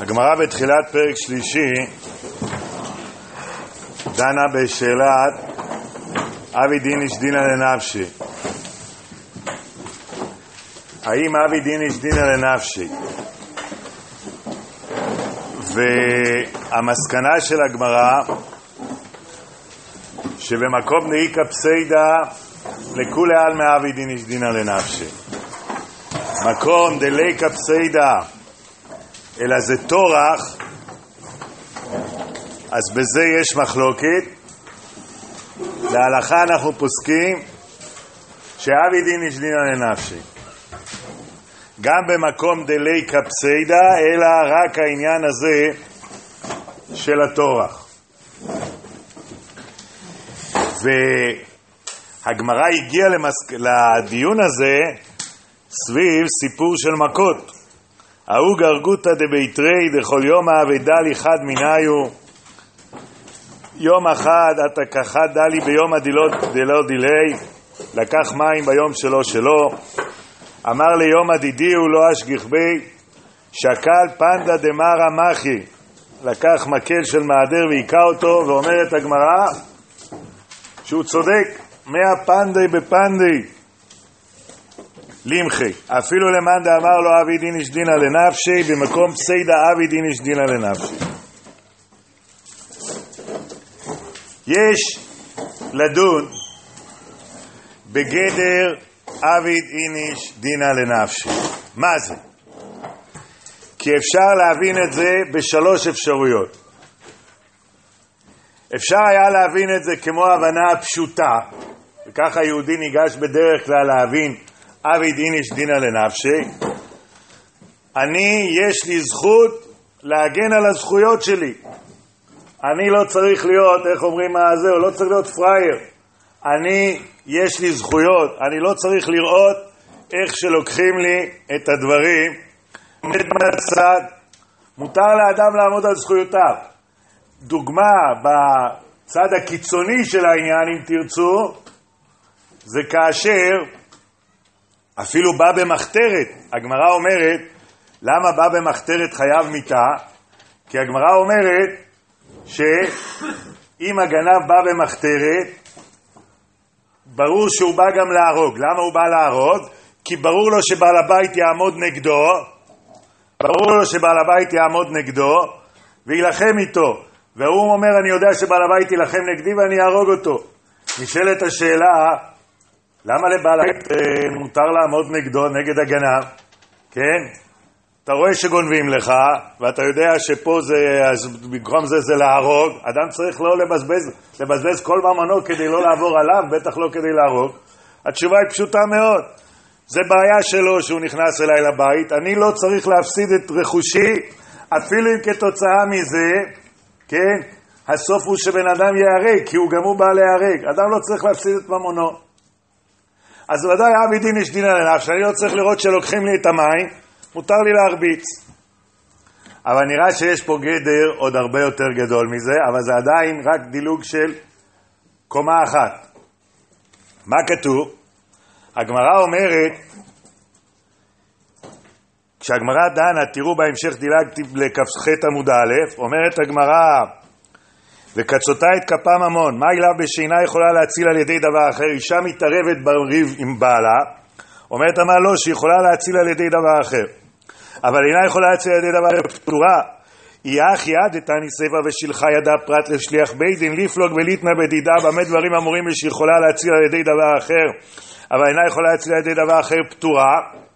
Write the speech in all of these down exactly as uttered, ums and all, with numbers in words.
הגמרא בתחילת פרק שלישי דנה בשאלת אבי דין איש דינא לנפשי. האם אבי דין איש דינא לנפשי? והמסקנה של הגמרא שבמקום דאיכא פסיידא לכולי עלמא אבי דין איש דינא לנפשי. מקום דליקא פסיידא אלא זה תורח, אז בזה יש מחלוקת. להלכה אנחנו פוסקים שאבי דין איש דינא לנפשי גם במקום דליקא פסיידא, אלא רק העניין הזה של התורח. והגמרא הגיעה למסק... לדיון הזה סביב סיפור של מכות. ההוא גרגותא דביתרי דכל יום האבדה לי חד מניו. יום אחד אתה כחד דלי ביום הדילו דלו דילי, לקח מים ביום שלו שלו. אמר ליום הדידי הוא לא אשגיח בי, שקל פנדה דמרה מחי, לקח מקל של מעדר ויקע אותו. ואומרת הגמרא שהוא צודק, מאה פנדי בפנדי לימחי, אפילו למאן דאמר לו אבי דין איש דינא לנפשי, במקום פסיידא אבי דין איש דינא לנפשי. יש לדון בגדר אבי דין איש דינא לנפשי. מה זה? כי אפשר להבין את זה בשלוש אפשרויות. אפשר היה להבין את זה כמו הבנה פשוטה, וככה יהודי ניגש בדרך כלל להבין אבי דין איש דינא לנפשי. אני, יש לי זכות להגן על הזכויות שלי. אני לא צריך להיות, איך אומרים מה זה, לא צריך להיות פרייר. אני, יש לי זכויות, אני לא צריך לראות איך שלוקחים לי את הדברים. בצד, מותר לאדם לעמוד על זכויותיו. דוגמה בצד הקיצוני של העניין, אם תרצו, זה כאשר אפילו בא במחתרת. הגמרא אומרת, למה בא במחתרת חייב מיתה? כי הגמרא אומרת שאם הגנב בא במחתרת, ברור שהוא בא גם להרוג. למה הוא בא להרוג? כי ברור לו שבעל הבית יעמוד נגדו, ברור לו שבעל הבית יעמוד נגדו וילחם איתו. והוא אומר, אני יודע שבעל הבית ילחם נגדי ואני אהרוג אותו. נשאלת השאלה, למה לבעל הבית מותר לעמוד נגדו, נגד הגנב? כן? אתה רואה שגונבים לך, ואתה יודע שפה זה, במקום זה זה להרוג. אדם צריך לא לבזבז, לבזבז כל ממונו כדי לא לעבור עליו, בטח לא כדי להרוג. התשובה היא פשוטה מאוד. זה בעיה שלו שהוא נכנס אליי לבית. אני לא צריך להפסיד את רכושי, אפילו אם כתוצאה מזה, כן? הסוף הוא שבן אדם יהרג, כי הוא גם הוא בא להיהרג. אדם לא צריך להפסיד את ממונו. אז ודאי אבי דין איש דינא לנפשי, אני לא צריך לראות שלוקחים לי את המים, מותר לי להרביץ. אבל נראה שיש פה גדר עוד הרבה יותר גדול מזה, אבל זה עדיין רק דילוג של קומה אחת. מה כתוב? הגמרא אומרת, כשהגמרא דנה, תראו בהמשך דילגתי לכ"ח עמוד א', אומרת הגמרא, וקצותה את כפה ממון, מה אילה בשינה יכולה להציל על ידי דבר אחר? אישה מתערבת בריב עם בעלה, אומרת אמר לא, שיכולה להציל על ידי דבר אחר, אבל אינה יכולה להציל על ידי דבר אחר פטורה. היא אך יד דתני סבא ושלחה ידה פרט לשליח בית דין לפלוג וליתנה בדידה. במה דברים אמורים שיכולה להציל על ידי דבר אחר אבל אינה יכולה להציל על ידי דבר אחר פטורה?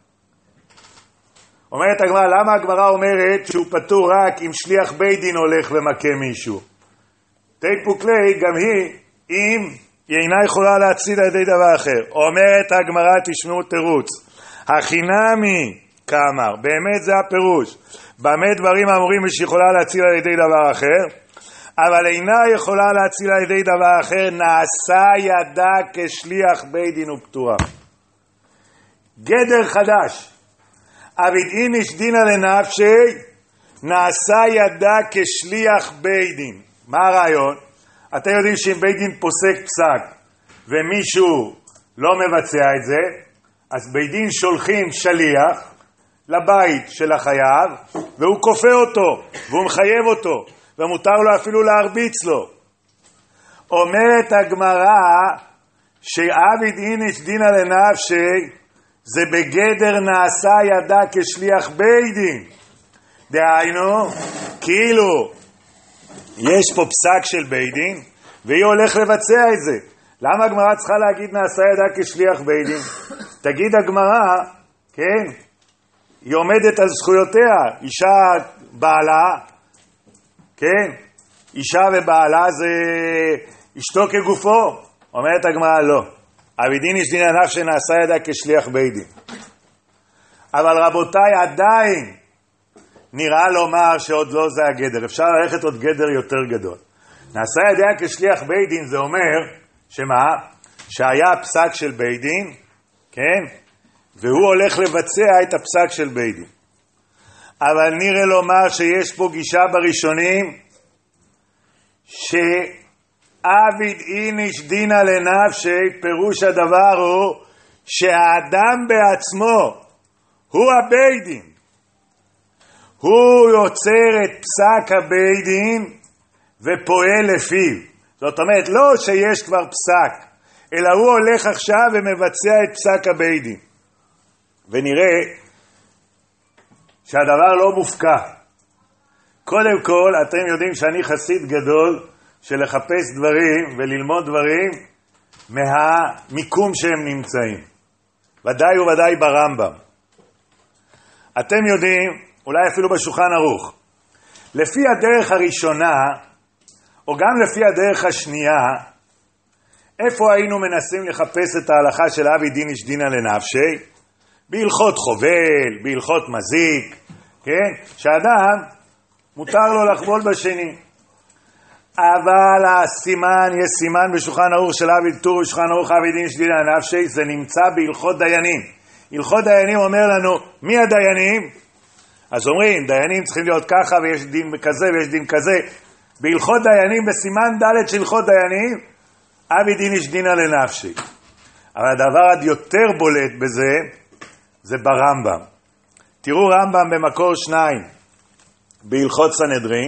אומרת הגמרא, למה הגמרא אומרת שהוא פטור רק אם שליח בית דין הולך ומכה מישהו? תיפוקלי גם היא אם היא אינה יכולה להציל על ידי דבר אחר. אומרת הגמרא, תשמעו תירוץ, החינמי כאמר, באמת זה הפירוש, במה דברים אמורים שיכולה להציל על ידי דבר אחר אבל אינה יכולה להציל על ידי דבר אחר, נעשה ידה כשליח בית דין ופטורה. גדר חדש, אבי דין איש דינא לנפשי, נעשה ידה כשליח בית דין. מה הרעיון? אתם יודעים שאם בית דין פוסק פסק ומישהו לא מבצע את זה, אז בית דין שולחים שליח לבית של החייב, והוא כופה אותו, והוא מחייב אותו, ומותר לו אפילו להרביץ לו. אומרת הגמרא, שעביד איניש דינא לנפשי, זה בגדר נעשה ידה כשליח בית דין. דהיינו, כאילו, יש פה פסק של בית דין, והיא הולך לבצע את זה. למה הגמרא צריכה להגיד נעשה ידה כשליח בית דין? תגיד הגמרא, כן, היא עומדת על זכויותיה, אישה בעלה, כן, אישה ובעלה זה אשתו כגופו. אומרת הגמרא לא, עביד איניש דינא לנפשי נעשה ידה כשליח בית דין. אבל רבותיי, עדיין נראה לומר שעוד לא זה הגדר, אפשר ללכת עוד גדר יותר גדול. נעשה ידה כשליח בית דין זה אומר שמה? שהיה פסק של בית דין, כן? והוא הולך לבצע את הפסק של בית דין. אבל נראה לומר שיש פה גישה בראשונים שעביד איניש דינא לנפשי, פירוש הדבר הוא שהאדם בעצמו הוא הבית דין, הוא יוצר את פסק הבית דין ופועל לפיו. זאת אומרת לא שיש כבר פסק, אלא הוא הולך עכשיו ומבצע את פסק הבית דין. ונראה שהדבר לא מופקע. קודם כל, אתם יודעים שאני חסיד גדול של לחפש דברים וללמוד דברים מהמיקום שהם נמצאים. ודאי וודאי ברמב"ם. אתם יודעים, אולי אפילו בשולחן ערוך, לפי הדרך הראשונה, או גם לפי הדרך השנייה, איפה היינו מנסים לחפש את ההלכה של עביד איניש דינא לנפשי? בהלכות חובל, בהלכות מזיק, כן? שאדם מותר לו לחבול בשני. אבל הסימן, יש סימן בשולחן ערוך של עביד טור, בשולחן ערוך עביד איניש דינא לנפשי, זה נמצא בהלכות דיינים. הלכות דיינים אומר לנו, מי הדיינים? אז אומרים, דיינים צריכים להיות ככה, ויש דין כזה ויש דין כזה. בהלכות דיינים, בסימן ד' של הלכות דיינים, עביד איניש דינא לנפשי. אבל הדבר עד יותר בולט בזה, זה ברמב"ם. תראו רמב"ם במקור שניים, בהלכות סנהדרין.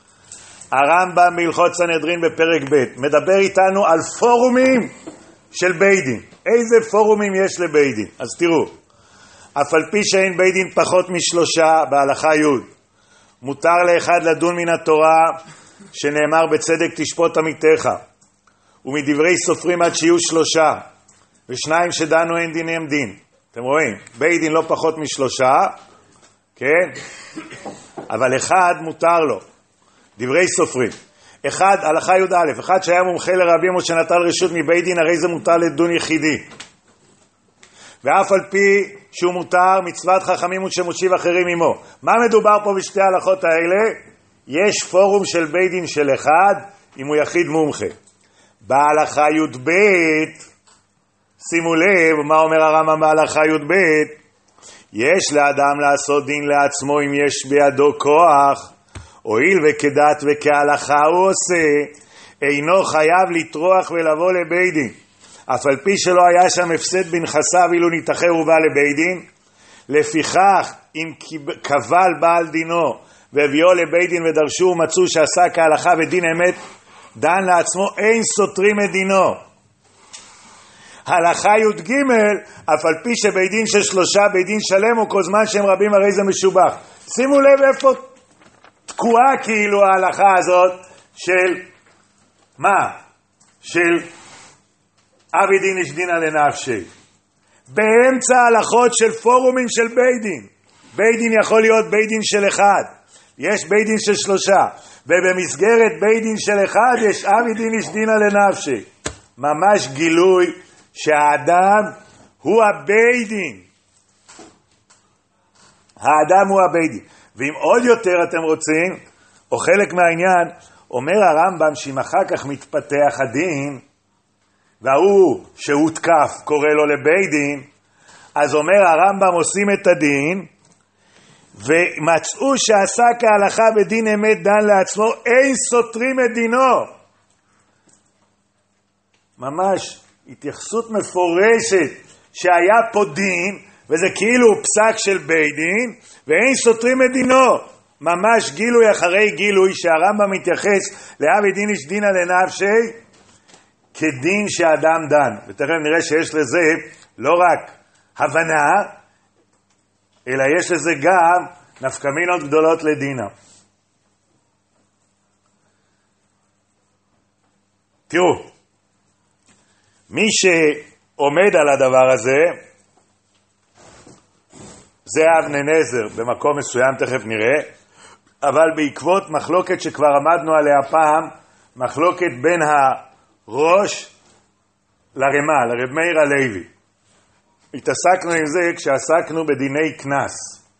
הרמב"ם בהלכות סנהדרין בפרק ב' מדבר איתנו על פורומים של בית דין. איזה פורומים יש לבית דין? אז תראו, אף על פי שאין בית דין פחות משלושה בהלכה י', מותר לאחד לדון מן התורה שנאמר בצדק תשפוט עמיתך, ומדברי סופרים עד שיהיו שלושה, ושניים שדנו אין דיניהם דין. אתם רואים, בית דין לא פחות משלושה, כן? אבל אחד מותר לו, דברי סופרים. אחד, הלכה י"א, אחד שהיה מומחה לרבים או שנטל רשות מבית דין, הרי זה מותר לדון יחידי. ואף על פי שהוא מותר, מצוות חכמים ושמושיב אחרים עמו. מה מדובר פה בשתי ההלכות האלה? יש פורום של בית דין של אחד, אם הוא יחיד מומחה. בהלכה י"ב, שימו לב, מה אומר הרמב"ם בהלכה י"ב? יש לאדם לעשות דין לעצמו אם יש בידו כוח, הואיל וכדת וכהלכה הוא עושה, אינו חייב לטרוח ולבוא לבית דין. אף על פי שלא היה שם הפסד בנכסיו אילו ניתחר ובא לבית דין, לפיכך אם קבל בעל דינו והביאו לבית דין ודרשו ומצאו שעשה כהלכה ודין אמת, דן לעצמו אין סותרים את דינו. הלכה י"ג, אף על פי שבית דין של שלושה בית דין שלם או כל זמן שהם רבים הרי זה משובח. שימו לב איפה תקועה כאילו ההלכה הזאת של מה? של עביד איניש דינא לנפשי. באמצע ההלכות של פורומים של בית דין. בית דין יכול להיות בית דין של אחד. יש בית דין של שלושה. ובמסגרת בית דין של אחד יש עביד איניש דינא לנפשי. ממש גילוי שהאדם הוא הבית דין. האדם הוא הבית דין. ואם עוד יותר אתם רוצים, או חלק מהעניין, אומר הרמב"ם שאם אחר כך מתפתח הדין, והוא שהותקף קורא לו לבית דין, אז אומר הרמב"ם עושים את הדין, ומצאו שעשה כהלכה בדין אמת דן לעצמו, אין סותרים את דינו. ממש התייחסות מפורשת שהיה פה דין, וזה כאילו פסק של בית דין, ואין סותרים את דינו. ממש גילוי אחרי גילוי, שהרמב"ם מתייחס לאבי דין איש דינא לנפשי, כדין שאדם דן. ותכף נראה שיש לזה לא רק הבנה, אלא יש לזה גם נפקמינות גדולות לדינא. תראו, מי שעומד על הדבר הזה, זה אבני נזר במקום מסוים, תכף נראה, אבל בעקבות מחלוקת שכבר עמדנו עליה פעם, מחלוקת בין הראש לרמה, לרב מאיר הלוי. התעסקנו עם זה כשעסקנו בדיני כנס.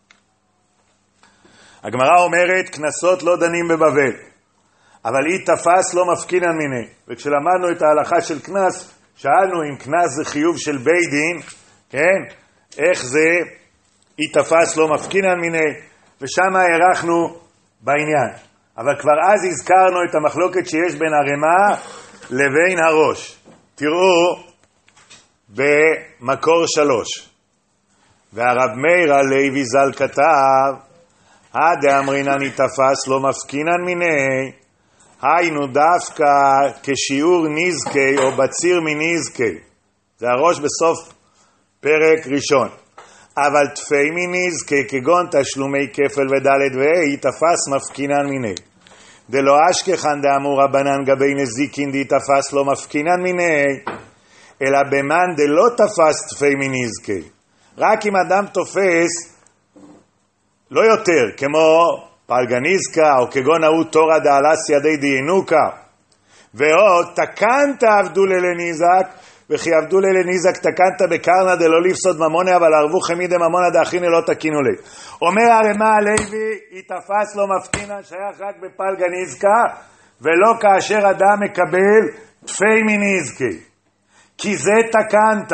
הגמרא אומרת, כנסות לא דנים בבבל, אבל אי תפס לא מפקינן מיני. וכשלמדנו את ההלכה של כנס, שאלנו אם כנס זה חיוב של בית דין, כן? איך זה אי תפס לא מפקינן מיני, ושם הערכנו בעניין. אבל כבר אז הזכרנו את המחלוקת שיש בין הרמה לבין הראש. תראו במקור שלוש. והרב מאיר הלוי ז"ל כתב, הדאמרינן אי תפס לא מפקינן מיני, היינו דווקא כשיעור נזקי או בציר מנזקי. זה הראש בסוף פרק ראשון. אבל תפי מנזקי כגון תשלומי כפל ודלת ואי תפס מפקינן מיני. דלא אשכחן דאמור רבנן גבי נזיקין די תפס לא מפקינן מיני, אלא במאן דלא תפס תפי מנזקי. רק אם אדם תופס לא יותר, כמו פלגניזקה, או כגון ההוא תורא דאלס ידי דיינוקה, ועוד תקנת עבדו ללניזק, וכי עבדו ללניזק תקנת בקרנה דלא לפסוד ממונה, אבל ערבו חמידי ממונה דאחיני לא תקינו לי. אומר הרמ"א הלוי, היא תפס לא מפקינן, שייך רק בפלגניזקה, ולא כאשר אדם מקבל תפי מנזקי, כי זה תקנת.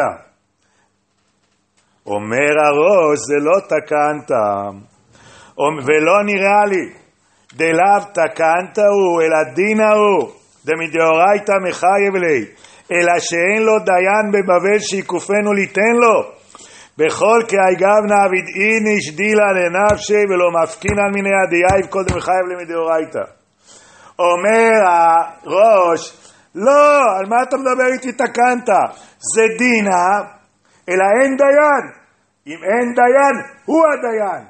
אומר הראש, זה לא תקנת, ולא נראה לי, דלאו תקנת הוא, אלא דינה הוא, דמדאורייתא מחייב לי, אלא שאין לו דיין בבבל שיקופנו ליתן לו, בכל כאיגבנה אבידאין איש דילה לנפשי ולא מפקינן מיני הדייב קודם מחייב למדאורייתא. אומר הראש, לא, על מה אתה מדבר איתי תקנת? זה דינה, אלא אין דיין. אם אין דיין, הוא הדיין.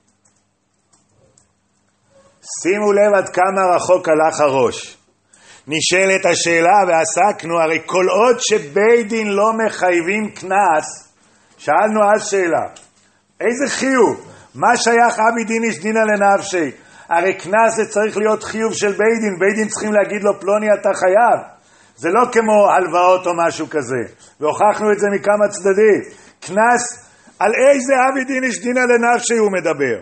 שימו לב עד כמה רחוק הלך הראש. נשאלת השאלה, ועסקנו, הרי כל עוד שבית דין לא מחייבים כנס, שאלנו אז שאלה, איזה חיוב? מה שייך אבי דין איש דינא לנפשי? הרי כנס זה צריך להיות חיוב של בית דין, בית דין צריכים להגיד לו פלוני אתה חייב. זה לא כמו הלוואות או משהו כזה, והוכחנו את זה מכמה צדדים. כנס, על איזה אבי דין איש דינא לנפשי הוא מדבר?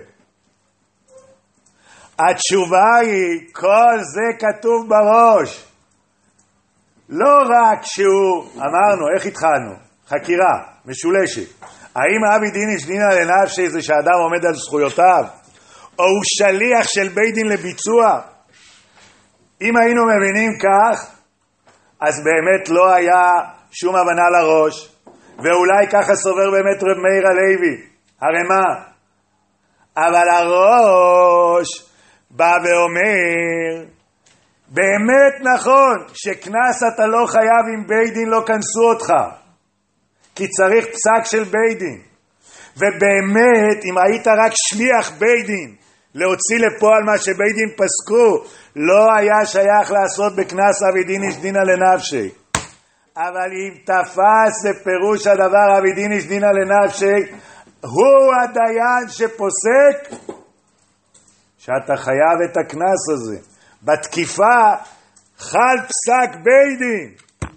התשובה היא, כל זה כתוב בראש. לא רק שהוא, אמרנו, איך התחלנו? חקירה, משולשת. האם אבי דין איש דינא לנפשי זה שאדם עומד על זכויותיו? או הוא שליח של בית דין לביצוע? אם היינו מבינים כך, אז באמת לא היה שום הבנה לראש, ואולי ככה סובר באמת רב מאיר הלוי, הרמ"א. אבל הראש בא ואומר, באמת נכון שכנס אתה לא חייב אם בית דין לא כנסו אותך, כי צריך פסק של בית דין. ובאמת אם היית רק שליח בית דין להוציא לפועל מה שבית דין פסקו, לא היה שייך לעשות בכנס אבי דין איש דינא לנפשי. אבל אם תפס זה פירוש הדבר אבי דין איש דינא לנפשי, הוא הדיין שפוסק שאתה חייב את הכנס הזה. בתקיפה חל פסק בית דין.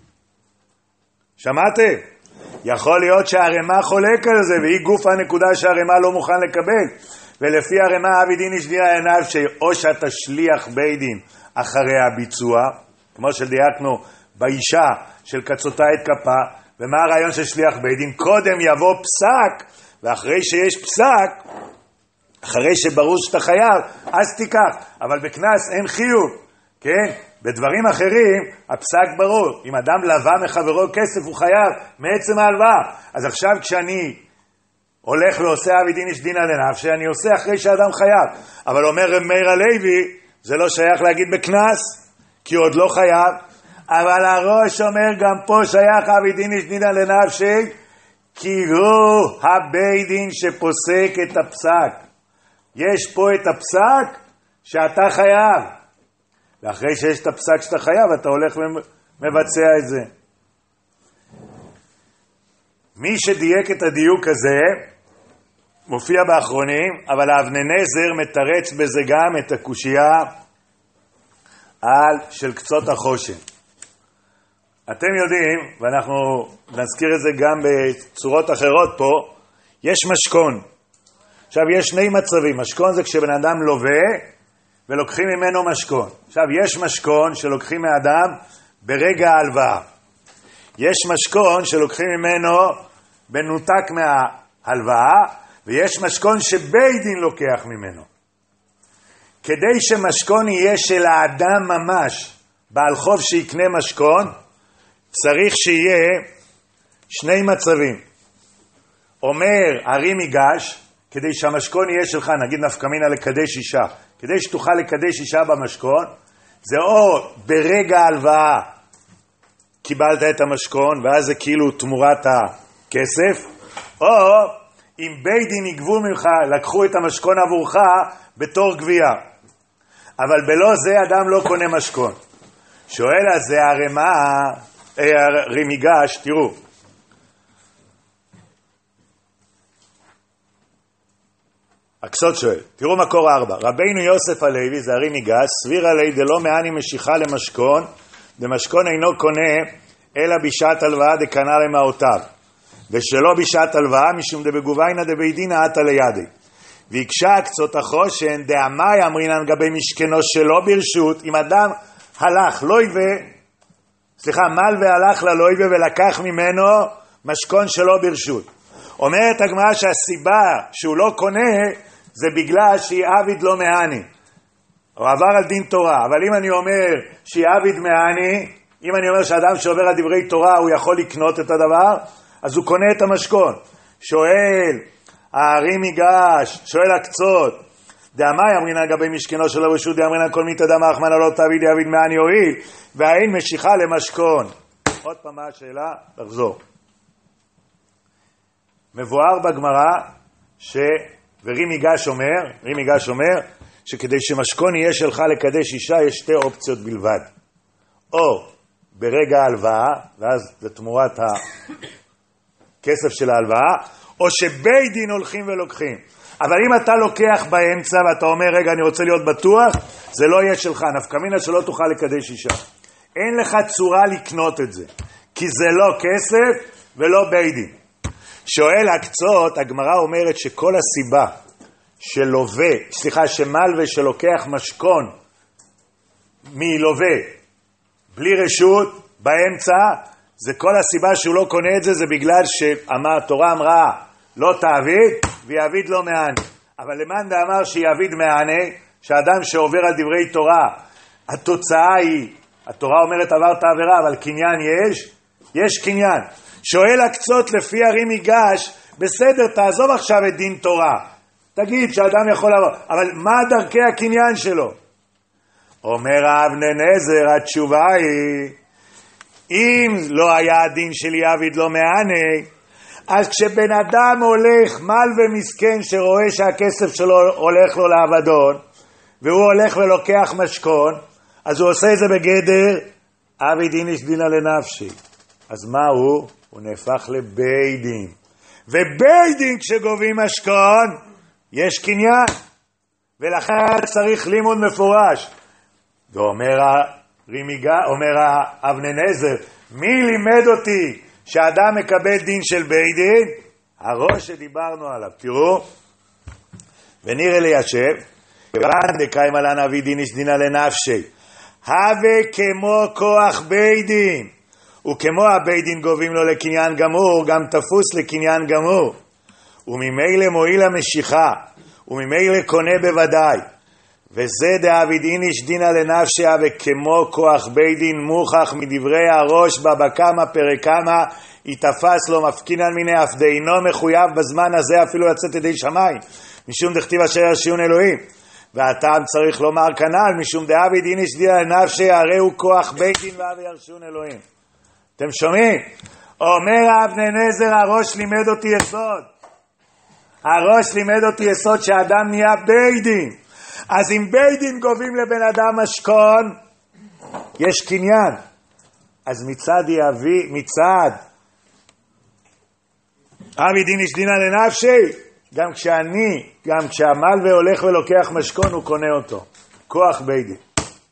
שמעתם? יכול להיות שהרמ"א חולק על זה, והיא גוף הנקודה שהרמ"א לא מוכן לקבל. ולפי הרמ"א אבי דין איש דינא לנפשי, או שאתה שליח בית דין אחרי הביצוע, כמו שדייקנו באישה של קצותה את כפה. ומה הרעיון של שליח בית דין? קודם יבוא פסק, ואחרי שיש פסק, אחרי שברור שאתה חייב, אז תיקח. אבל בכנס אין חיוב, כן? בדברים אחרים, הפסק ברור. אם אדם לווה מחברו כסף, הוא חייב מעצם ההלוואה. אז עכשיו כשאני הולך ועושה אבי דין איש דינא לנפשי, אני עושה אחרי שאדם חייב. אבל אומר רב מאיר הלוי, זה לא שייך להגיד בקנס, כי הוא עוד לא חייב. אבל הראש אומר גם פה שייך אבי דין איש דינא לנפשי, כי הוא הבית דין שפוסק את הפסק. יש פה את הפסק שאתה חייב. ואחרי שיש את הפסק שאתה חייב, אתה הולך ומבצע את זה. מי שדייק את הדיוק הזה, מופיע באחרונים, אבל אבני נזר מתרץ בזה גם את הקושייה על של קצות החושן. אתם יודעים, ואנחנו נזכיר את זה גם בצורות אחרות פה, יש משכון. עכשיו יש שני מצבים, משכון זה כשבן אדם לווה ולוקחים ממנו משכון. עכשיו יש משכון שלוקחים מאדם ברגע ההלוואה. יש משכון שלוקחים ממנו בנותק מההלוואה, ויש משכון שבית דין לוקח ממנו. כדי שמשכון יהיה של האדם ממש, בעל חוב שיקנה משכון, צריך שיהיה שני מצבים. אומר הרי מיגש, כדי שהמשכון יהיה שלך, נגיד נפקא מינה לקדש אישה, כדי שתוכל לקדש אישה במשכון, זה או ברגע ההלוואה קיבלת את המשכון, ואז זה כאילו תמורת הכסף, או אם בית דין יגבו ממך, לקחו את המשכון עבורך בתור גבייה. אבל בלא זה אדם לא קונה משכון. שואל על זה הרמה, הרי מיגש, תראו. הקסות שואל, תראו מקור ארבע. רבינו יוסף הלוי, זה הרי מיגש, סביר עלי דלא מעני משיכה למשכון, דמשכון אינו קונה, אלא בשעת הלוואה דקנה למעותיו. ושלא בשעת הלוואה, משום דבגוביינה דבית דינא עתה לידי. ויקשה קצות החושן, דאמי אמרינן גבי משכנו שלא ברשות, אם אדם הלך לויבה, סליחה, מל והלך ללויבה ולקח ממנו משכון שלא ברשות. אומרת הגמרא שהסיבה שהוא לא קונה, זה בגלל שהיא עביד לא מעני. הוא עבר על דין תורה, אבל אם אני אומר שהיא עביד מעני, אם אני אומר שאדם שעובר על דברי תורה הוא יכול לקנות את הדבר, אז הוא קונה את המשכון. שואל הארי מיגש, שואל הקצות, דאמי אמרינן גבי משכנו שלא ברשות, דאמרינן כל מיתא דמא רחמנא לא תעביד יעביד מעני הואיל, והאין משיכה למשכון. עוד פעם מה השאלה? תחזור. מבואר בגמרא ש... ורי מיגש אומר, רי מיגש אומר, שכדי שמשכון יהיה שלך לקדש אישה יש שתי אופציות בלבד. או ברגע ההלוואה, ואז זה תמורת הכסף של ההלוואה, או שבית דין הולכים ולוקחים. אבל אם אתה לוקח באמצע ואתה אומר, רגע, אני רוצה להיות בטוח, זה לא יהיה שלך, נפקא מינה שלא תוכל לקדש אישה. אין לך צורה לקנות את זה, כי זה לא כסף ולא בית דין. שואל הקצות, הגמרא אומרת שכל הסיבה שלווה, סליחה, שמלווה שלוקח משכון מלווה בלי רשות באמצע, זה כל הסיבה שהוא לא קונה את זה, זה בגלל שהתורה אמרה לא תעביד ויעביד לא מעני. אבל למאן דאמר שיעביד מעני, שאדם שעובר על דברי תורה, התוצאה היא, התורה אומרת עברת עבירה, אבל קניין יש, יש קניין. שואל הקצות לפי הרי מיגש, בסדר, תעזוב עכשיו את דין תורה, תגיד שאדם יכול לעבור, אבל מה דרכי הקניין שלו? אומר אבני נזר, התשובה היא, אם לא היה הדין של יעביד לא מעני, אז כשבן אדם הולך מל ומסכן שרואה שהכסף שלו הולך לו לעבדון, והוא הולך ולוקח משכון, אז הוא עושה את זה בגדר אבי דין איש דינא לנפשי. אז מה הוא? הוא נהפך לבית דין. ובית דין כשגובים משכון, יש קניין. ולכן צריך לימוד מפורש. ואומר הרימיגה, אומר אבני נזר, מי לימד אותי שאדם מקבל דין של בית דין? הראש שדיברנו עליו. תראו, ונראה ליישב, כיוון דקיים עלן אבי דין איש דינא לנפשי, הווה כמו כוח בית דין. וכמו הבית דין גובים לו לקניין גמור, גם תפוס לקניין גמור. וממילא מועיל המשיכה, וממילא קונה בוודאי. וזה דאביד איניש דינא לנפשיה, וכמו כוח בית דין מוכח מדברי הראש בבא קמא פרק כמה, יתפס לו מפקינן מיני אף דאינו מחויב בזמן הזה אפילו לצאת ידי שמיים, משום דכתיב אשר ירשיעון אלוהים. והטעם צריך לומר כנ"ל, משום דאביד איניש דינא לנפשיה, הרי הוא כוח בית דין ואבי ירשיעון אלוהים. אתם שומעים? אומר אבני נזר, הראש לימד אותי יסוד. הראש לימד אותי יסוד שהאדם נהיה בית דין. אז אם בית דין גובים לבן אדם משכון, יש קניין. אז מצד יביא, מצד אביד איניש דינא לנפשי, גם כשאני, גם כשהמלווה הולך ולוקח משכון, הוא קונה אותו. כוח בית דין.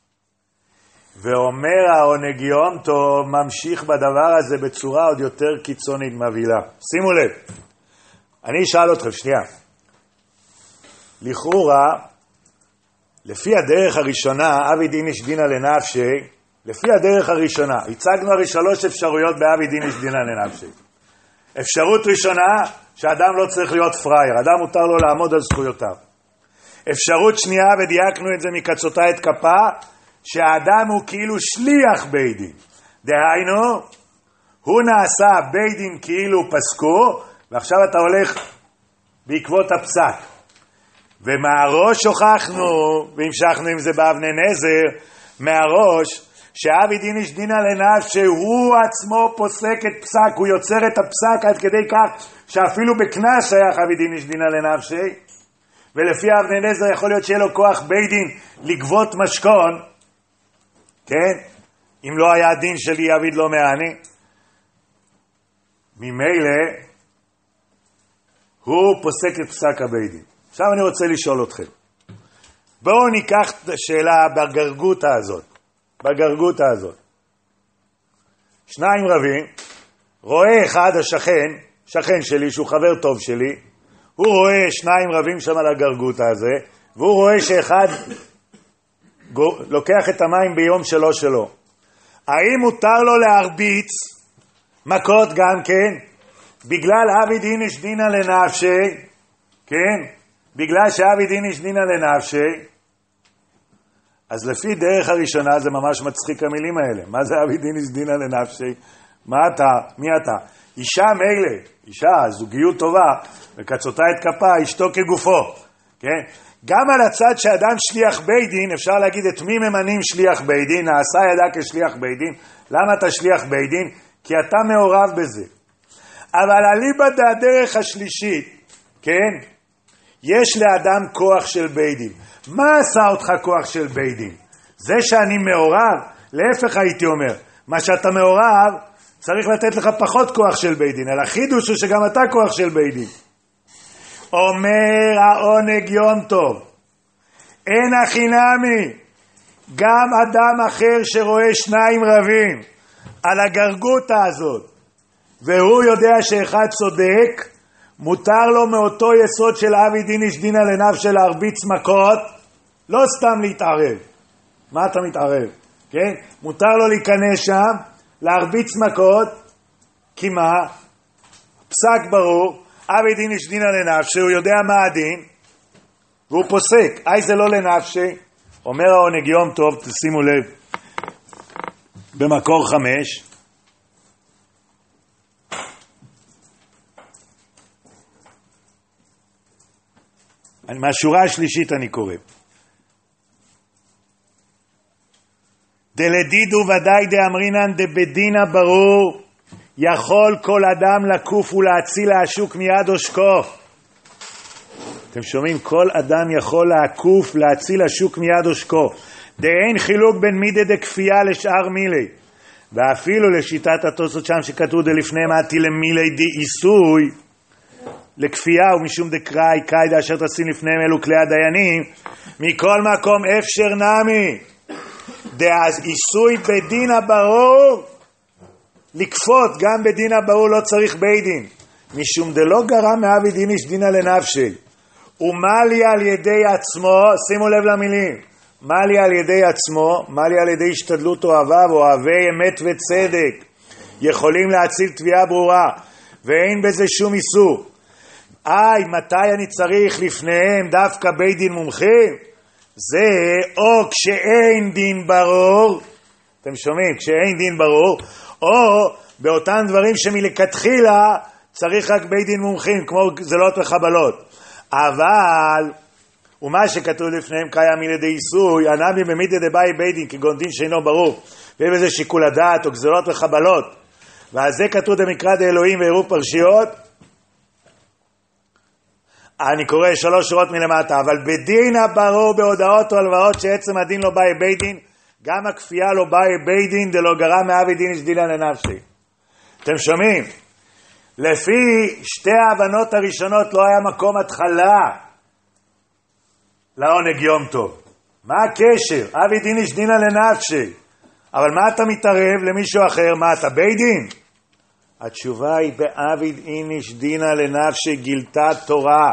ואומר העונג יום טוב, ממשיך בדבר הזה בצורה עוד יותר קיצונית מבהילה. שימו לב, אני אשאל אתכם, שנייה. לכאורה, לפי הדרך הראשונה, אביד איניש דינא לנפשי, לפי הדרך הראשונה, הצגנו הרי שלוש אפשרויות באביד איניש דינא לנפשי. אפשרות ראשונה, שאדם לא צריך להיות פרייר, אדם מותר לו לעמוד על זכויותיו. אפשרות שנייה, ודייקנו את זה מקצותה את כפה, שהאדם הוא כאילו שליח בית דין. דהיינו, הוא נעשה בית דין כאילו פסקו, ועכשיו אתה הולך בעקבות הפסק. ומהראש הוכחנו, והמשכנו עם זה באבני נזר, מהראש, שאביד איניש דינא לנפשי, שהוא עצמו פוסק את פסק, הוא יוצר את הפסק עד כדי כך, שאפילו בקנס שייך אביד איניש דינא לנפשי, ולפי אבני נזר יכול להיות שיהיה לו כוח בית דין לגבות משכון, כן? אם לא היה הדין שלי אביד לא מעני, ממילא הוא פוסק את פסק הבית דין. עכשיו אני רוצה לשאול אתכם, בואו ניקח את השאלה בגרגותה הזאת, בגרגותה הזאת. שניים רבים, רואה אחד השכן, שכן שלי שהוא חבר טוב שלי, הוא רואה שניים רבים שם על הגרגותה הזה, והוא רואה שאחד לוקח את המים ביום שלו שלו. האם מותר לו להרביץ מכות גם כן? בגלל אביד איניש דינא לנפשי, כן? בגלל שאביד איניש דינא לנפשי, אז לפי דרך הראשונה זה ממש מצחיק המילים האלה. מה זה אביד איניש דינא לנפשי? מה אתה? מי אתה? אישה מילא, אישה, זוגיות טובה, וקצותה את כפה, אשתו כגופו, כן? גם על הצד שאדם שליח בית דין, אפשר להגיד את מי ממנים שליח בית דין, נעשה ידה כשליח בית דין. למה אתה שליח בית דין? כי אתה מעורב בזה. אבל אליבא דהדרך השלישית, כן? יש לאדם כוח של בית דין. מה עשה אותך כוח של בית דין? זה שאני מעורב, להפך הייתי אומר, מה שאתה מעורב, צריך לתת לך פחות כוח של בית דין, אלא חידוש הוא שגם אתה כוח של בית דין. אומר העונג יום טוב, אין הכי נמי, גם אדם אחר שרואה שניים רבים על הגרגותה הזאת, והוא יודע שאחד צודק, מותר לו מאותו יסוד של אביד איניש דינא לנפשי להרביץ מכות, לא סתם להתערב. מה אתה מתערב? כן? מותר לו להיכנס שם, להרביץ מכות, כי מה? פסק ברור, אביד איניש דינא לנפשי, הוא יודע מה הדין, והוא פוסק. אי זה לא לנפשי? אומר העונג יום טוב, תשימו לב, במקור חמש, מהשורה השלישית אני קורא. דלדידו ודאי דאמרינן דבדינא ברור, יכול כל אדם לקוף ולהציל השוק מיד עושקו. אתם שומעים? כל אדם יכול לעקוף, להציל השוק מיד עושקו. דאין חילוק בין מידי דכפייה לשאר מילי. ואפילו לשיטת התוספות שם שכתוב דלפני מעתי למילי די איסוי, לכפייה ומשום דקראי קיידה אשר תשים לפניהם אלו כלי הדיינים, מכל מקום אפשר נמי דאז איסוי בדין הברור, לקפות גם בדין הברור לא צריך בית דין, משום דלא גרם מאביד איניש דינא לנפשי, ומלי על ידי עצמו, שימו לב למילים, מלי על ידי עצמו, מלי על ידי השתדלות אוהביו, אוהבי אמת וצדק, יכולים להציל תביעה ברורה, ואין בזה שום איסור. איי, מתי אני צריך לפניהם דווקא בית דין מומחים? זה או כשאין דין ברור, אתם שומעים, כשאין דין ברור, או באותם דברים שמלכתחילה צריך רק בית דין מומחים, כמו גזלות וחבלות. אבל, ומה שכתוב לפניהם קיים מלידי איסוי, הנמי במידי דבאי בית דין, כגון דין שאינו ברור, ויהיה בזה שיקול הדעת או גזלות וחבלות. ועל זה כתוב במקרא דאלוהים ועירוב פרשיות, אני קורא שלוש שורות מלמטה, אבל בדין הברור בהודעות או הלוואות שעצם הדין לא באי בית דין, גם הכפייה לא באי בית דין דלא גרם מאבי דין יש דינא לנפשי. אתם שומעים? לפי שתי ההבנות הראשונות לא היה מקום התחלה לעונג יום טוב. מה הקשר? אבי דין יש דינא לנפשי. אבל מה אתה מתערב למישהו אחר? מה אתה בית דין? התשובה היא באבי דין יש דינא לנפשי גילתה תורה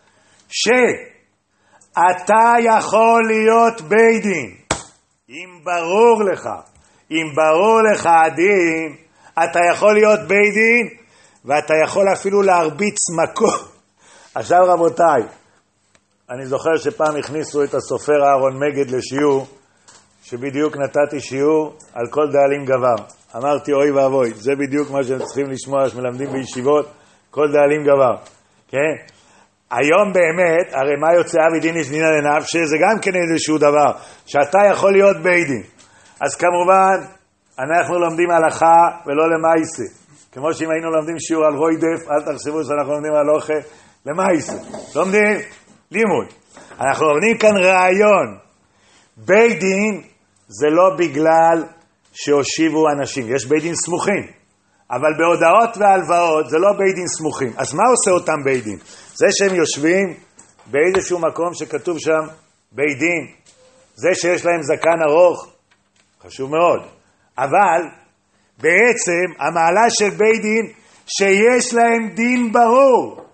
שאתה יכול להיות בית דין אם ברור לך, אם ברור לך הדין, אתה יכול להיות בית דין ואתה יכול אפילו להרביץ מקום. עכשיו רבותיי, אני זוכר שפעם הכניסו את הסופר אהרון מגד לשיעור, שבדיוק נתתי שיעור על כל דאלים גבר. אמרתי אוי ואבוי, זה בדיוק מה שהם צריכים לשמוע שמלמדים בישיבות, כל דאלים גבר. כן? היום באמת, הרי מה יוצא אבי דין יש דינא לנפשי, זה גם כן איזשהו דבר, שאתה יכול להיות בית דין. אז כמובן, אנחנו לומדים הלכה ולא למעשה. כמו שאם היינו לומדים שיעור על רוידף, אל תחשבו שאנחנו לומדים הלכה למעשה. לומדים לימוד. אנחנו לומדים כאן רעיון. בית דין זה לא בגלל שהושיבו אנשים, יש בית דין סמוכים, אבל בהודעות והלוואות זה לא בית דין סמוכים. אז מה עושה אותם בית דין? זה שהם יושבים באיזשהו מקום שכתוב שם בית דין, זה שיש להם זקן ארוך, חשוב מאוד, אבל בעצם המעלה של בית דין שיש להם דין ברור.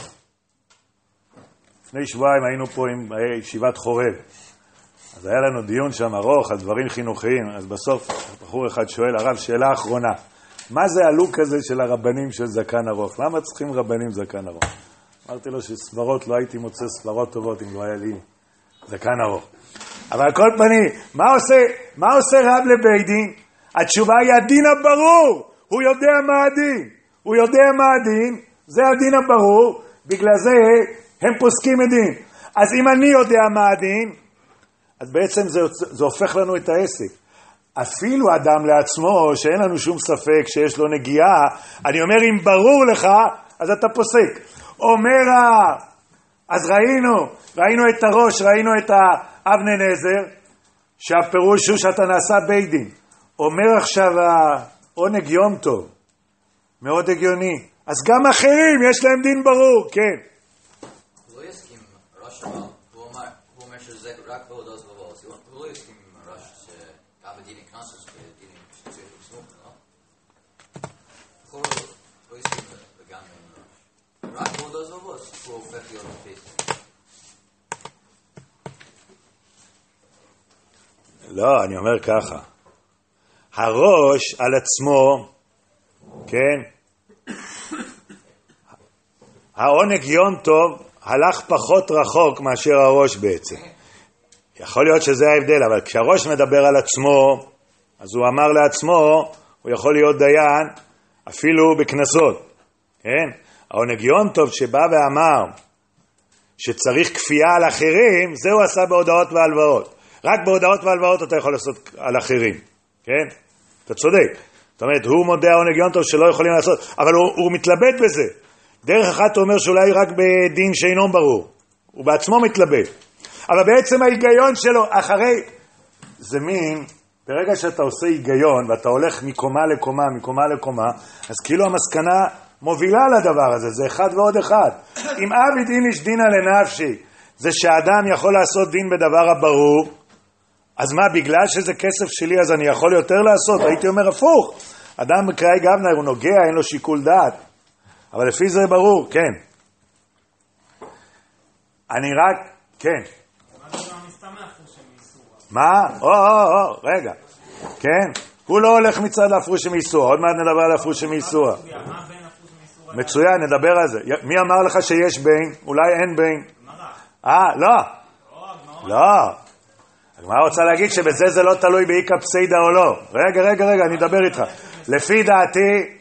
לפני שבועיים היינו פה עם ישיבת חורב, אז היה לנו דיון שם ארוך על דברים חינוכיים, אז בסוף בחור אחד שואל, הרב, שאלה אחרונה, מה זה הלוק הזה של הרבנים של זקן ארוך? למה צריכים רבנים זקן ארוך? אמרתי לו שסברות, לא הייתי מוצא סברות טובות אם לא היה לי זקן ארוך. אבל על כל פנים, מה עושה, מה עושה רב לבית דין? התשובה היא הדין הברור, הוא יודע מה הדין, הוא יודע מה הדין, זה הדין הברור, בגלל זה הם פוסקים הדין. אז אם אני יודע מה הדין, אז בעצם זה, זה הופך לנו את העסק. אפילו אדם לעצמו, שאין לנו שום ספק שיש לו נגיעה, אני אומר, אם ברור לך, אז אתה פוסק. אומר, אז ראינו, ראינו את הראש, ראינו את האבני נזר, שהפירוש הוא שאתה נעשה בית דין. אומר עכשיו העונג יום טוב, מאוד הגיוני. אז גם אחרים יש להם דין ברור, כן. לא יסכים ראש רב, הוא אומר שזה רק בהודעות ובאות. הוא לא יסכים ראש שגם בדינים קנסוס ובדינים שצריך לסמוך, לא? הוא לא יסכים וגם ראש. רק בהודעות ובאות, הוא הופך להיות פייס. לא, אני אומר ככה. הראש על עצמו, כן? העונג יום טוב הלך פחות רחוק מאשר הראש בעצם. יכול להיות שזה ההבדל, אבל כשהראש מדבר על עצמו, אז הוא אמר לעצמו, הוא יכול להיות דיין אפילו בכנסות. כן? העונג יום טוב שבא ואמר שצריך כפייה על אחרים, זה הוא עשה בהודעות והלוואות. רק בהודעות והלוואות אתה יכול לעשות על אחרים. כן? אתה צודק. זאת אומרת, הוא מודה העונג יום טוב שלא יכולים לעשות, אבל הוא, הוא מתלבט בזה. דרך אחת הוא אומר שאולי רק בדין שאינו ברור. הוא בעצמו מתלבט. אבל בעצם ההיגיון שלו, אחרי, זה מין, ברגע שאתה עושה היגיון, ואתה הולך מקומה לקומה, מקומה לקומה, אז כאילו המסקנה מובילה לדבר הזה, זה אחד ועוד אחד. אם אבי דין יש דינא לנפשי, זה שהאדם יכול לעשות דין בדבר הברור, אז מה, בגלל שזה כסף שלי, אז אני יכול יותר לעשות? הייתי אומר הפוך. אדם בקראי גבנה, הוא נוגע, אין לו שיקול דעת. אבל לפי זה ברור, כן. אני רק, כן. מה זה לא מסתמך פרושים מאיסורה? מה? או, או, או, רגע. כן? הוא לא הולך מצד להפרושים מאיסורה. עוד מעט נדבר על הפרושים מאיסורה. מה בין הפרושים מאיסורה? מצוין, נדבר על זה. מי אמר לך שיש בין? אולי אין בין. גמרא. אה, לא. או, הגמרא לא. הגמרא רוצה להגיד שבזה זה לא תלוי באיקא פסיידא או לא. רגע, רגע, רגע, אני אדבר איתך. לפי דעתי,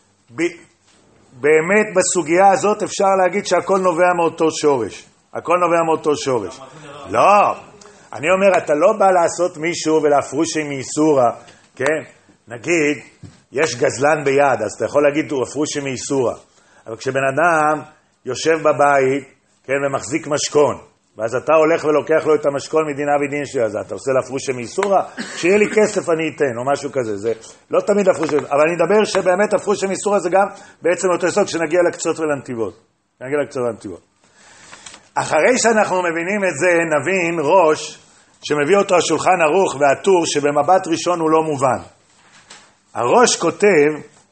באמת בסוגיה הזאת אפשר להגיד שהכל נובע מאותו שורש. הכל נובע מאותו שורש. לא. אני אומר, אתה לא בא לעשות מישהו ולהפרושי מאיסורה, כן? נגיד, יש גזלן ביד, אז אתה יכול להגיד, הוא הפרושי מאיסורה. אבל כשבן אדם יושב בבית, כן, ומחזיק משכון, ואז אתה הולך ולוקח לו את המשכון מדין אבי דין שלי, אז אתה עושה להפרושי מאיסורה, שיהיה לי כסף אני אתן, או משהו כזה. זה לא תמיד הפרושי, אבל אני אדבר שבאמת הפרושי מאיסורה זה גם בעצם אותו יסוד כשנגיע לקצות ולנתיבות. נגיע לקצות ולנתיבות. אחרי שאנחנו מבינים את זה, נבין ראש שמביא אותו השולחן ערוך והטור, שבמבט ראשון הוא לא מובן. הראש כותב,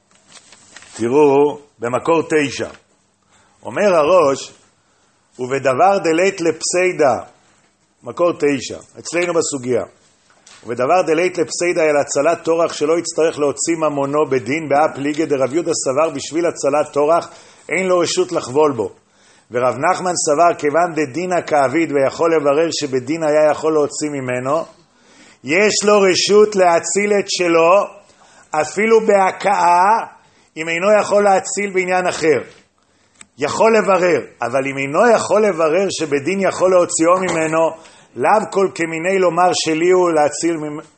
תראו, במקור תשע. אומר הראש, ובדבר דלית לפסיידה, מקור תשע, אצלנו בסוגיה. ובדבר דלית לפסיידה אל הצלת תורח שלא יצטרך להוציא ממונו בדין, באפ ליגה דרב יהודה סבר בשביל הצלת תורח, אין לו רשות לחבול בו. ורב נחמן סבר כיוון דדינה כאביד ויכול לברר שבדין היה יכול להוציא ממנו, יש לו רשות להציל את שלו אפילו בהקאה אם אינו יכול להציל בעניין אחר. יכול לברר, אבל אם אינו יכול לברר שבדין יכול להוציאו ממנו, לאו כל כמיני לומר שלי הוא להציל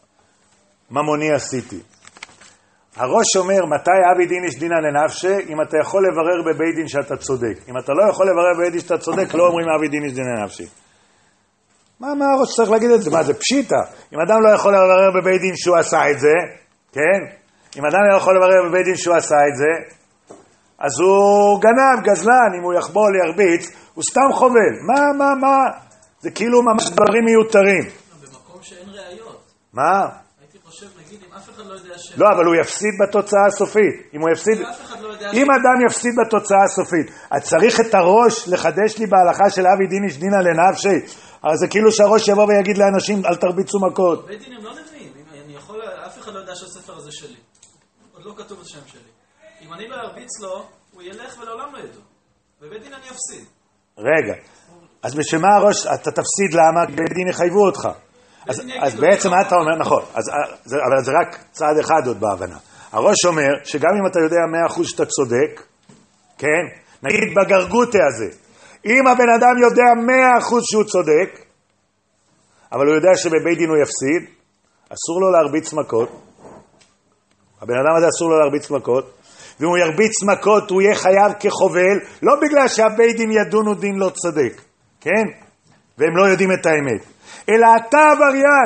ממוני עשיתי. הראש אומר, מתי אבי דין יש דינא לנפשי? אם אתה יכול לברר בבית דין שאתה צודק. אם אתה לא יכול לברר בבית דין שאתה צודק, לא אומרים אבי דין יש דינא לנפשי. מה, מה הראש צריך להגיד את זה? מה, זה פשיטה. אם אדם לא יכול לברר בבית דין שהוא עשה את זה, כן? אם אדם לא יכול לברר בבית דין שהוא עשה את זה, אז הוא גנב, גזלן, אם הוא יחבול, ירביץ, הוא סתם חובל. מה, מה, מה? זה כאילו ממש דברים מיותרים. במקום שאין ראיות. מה? חושב, נגיד, אם אף אחד לא יודע ש... לא, אבל הוא יפסיד בתוצאה הסופית. אם הוא יפסיד... אם אדם יפסיד בתוצאה הסופית, אז צריך את הראש לחדש לי בהלכה של אבי דין יש דינא לנפשי. אז זה כאילו שהראש יבוא ויגיד לאנשים, אל תרביצו מכות. בית דין הם לא נביאים. אני יכול... אף אחד לא יודע שהספר הזה שלי. עוד לא כתוב את השם שלי. אם אני לא ארביץ לו, הוא ילך ולעולם לא ידעו. בבית דין אני אפסיד. רגע. אז בשביל מה הראש... אתה תפסיד למה? בית דין יחייבו אותך. אז, אז בעצם מה אתה אומר, נכון, אז, זה, אבל זה רק צעד אחד עוד בהבנה. הראש אומר שגם אם אתה יודע מאה אחוז שאתה צודק, כן, נגיד בגרגוטה הזה, אם הבן אדם יודע מאה אחוז שהוא צודק, אבל הוא יודע שבבית דין הוא יפסיד, אסור לו להרביץ מכות, הבן אדם הזה אסור לו להרביץ מכות, ואם הוא ירביץ מכות הוא יהיה חייב כחובל, לא בגלל שהבית דין ידונו דין לא צודק, כן? והם לא יודעים את האמת. אלא אתה עבריין.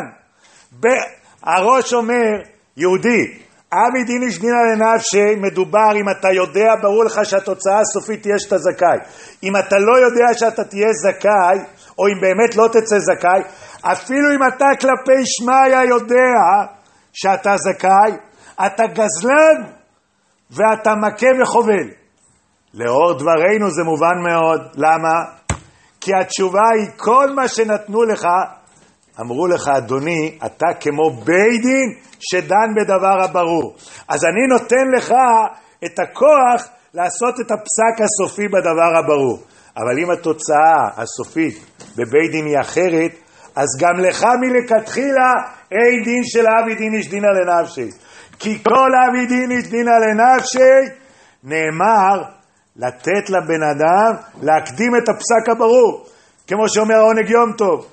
הראש אומר, יהודי, אבי דין יש דינא לנפשי, מדובר אם אתה יודע, ברור לך שהתוצאה הסופית תהיה שאתה זכאי. אם אתה לא יודע שאתה תהיה זכאי, או אם באמת לא תצא זכאי, אפילו אם אתה כלפי שמיה יודע שאתה זכאי, אתה גזלן ואתה מכה וחובל. לאור דברינו זה מובן מאוד. למה? כי התשובה היא כל מה שנתנו לך, אמרו לך, אדוני, אתה כמו בית דין שדן בדבר הברור. אז אני נותן לך את הכוח לעשות את הפסק הסופי בדבר הברור. אבל אם התוצאה הסופית בבית דין היא אחרת, אז גם לך מלכתחילה אין דין של אבי דין יש דינא לנפשי. כי כל אבי דין יש דינא לנפשי נאמר לתת לבן אדם להקדים את הפסק הברור. כמו שאומר העונג יום טוב.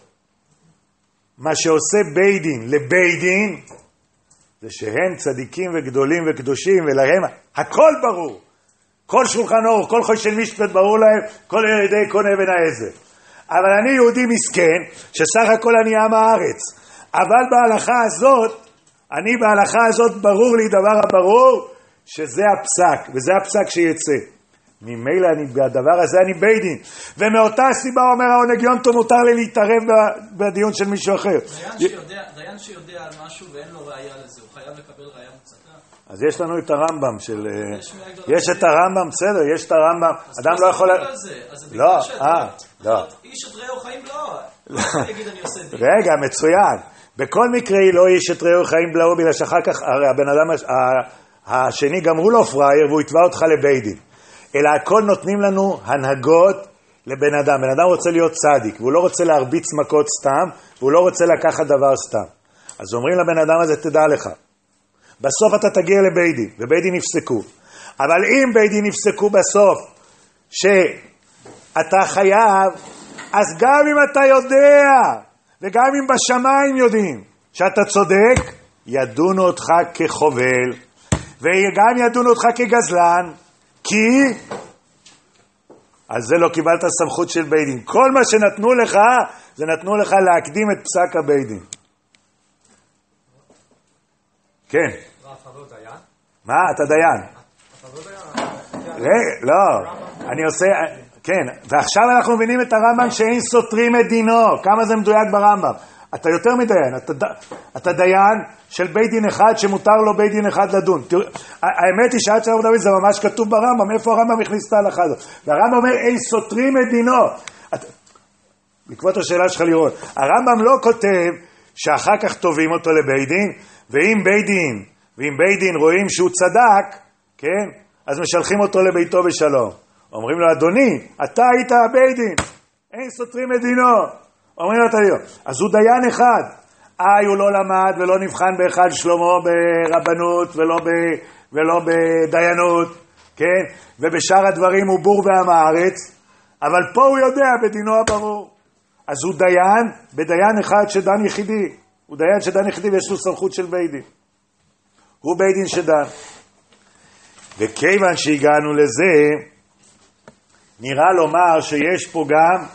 מה שעושה בית דין לבית דין, זה שהם צדיקים וגדולים וקדושים, ולהם הכל ברור. כל שולחן אור, כל חושן משפט ברור להם, כל ידי כל אבן העזר. אבל אני יהודי מסכן, שסך הכל אני עם הארץ. אבל בהלכה הזאת, אני בהלכה הזאת ברור לי דבר הברור, שזה הפסק, וזה הפסק שיצא. ממילא אני, בדבר הזה אני בית דין. ומאותה סיבה אומר העונג יום טוב, מותר לי להתערב בדיון של מישהו אחר. דיין שיודע, דיין שיודע על משהו ואין לו ראייה לזה, הוא חייב לקבל ראייה מוצקה? אז יש לנו את הרמב"ם של... יש את הרמב"ם, בסדר, יש את הרמב"ם. אדם לא יכול... לא, אה, לא. איש את רעהו חיים בלעו. לא יגיד אני עושה דין. רגע, מצוין. בכל מקרה היא לא איש את רעהו חיים בלעו, בגלל שאחר כך הבן אדם השני גם הוא לא פראייר והוא יתבע אותך לבית דין. אלא הכל נותנים לנו הנהגות לבן אדם, בן אדם רוצה להיות צדיק, והוא לא רוצה להרביץ מכות סתם, והוא לא רוצה לקחת דבר סתם. אז אומרים לבן אדם הזה, תדע לך, בסוף אתה תגיע לבית דין, ובית דין יפסקו. אבל אם בית דין יפסקו בסוף, שאתה חייב, אז גם אם אתה יודע, וגם אם בשמיים יודעים, שאתה צודק, ידונו אותך כחובל, וגם ידונו אותך כגזלן, כי על זה לא קיבלת סמכות של בית דין. כל מה שנתנו לך, זה נתנו לך להקדים את פסק הבית דין. כן. מה? אתה דיין? לא, אני עושה, כן, ועכשיו אנחנו מבינים את הרמב"ם שאין סותרים את דינו. כמה זה מדויק ברמב"ם? אתה יותר מדיין, אתה, אתה דיין של בית דין אחד שמותר לו בית דין אחד לדון. תראו, האמת היא שעד שאנחנו מדברים, זה ממש כתוב ברמב"ם, איפה הרמב"ם הכניס את ההלכה הזאת? והרמב"ם אומר, אין סותרים את דינו. את, בעקבות השאלה שלך לראות, הרמב"ם לא כותב שאחר כך טובים אותו לבית דין, ואם בית דין, ואם בית דין רואים שהוא צדק, כן, אז משלחים אותו לביתו בשלום. אומרים לו, אדוני, אתה היית הבית דין, אין סותרים את דינו. אומרים לו, אתה דיון. אז הוא דיין אחד. איי, הוא לא למד ולא נבחן באחד שלמה ברבנות ולא, ב, ולא בדיינות, כן? ובשאר הדברים הוא בור ועם הארץ, אבל פה הוא יודע בדינו הברור. אז הוא דיין בדיין אחד שדן יחידי. הוא דיין שדן יחידי ויש לו סמכות של בית דין. הוא בית דין שדן. וכיוון שהגענו לזה, נראה לומר שיש פה גם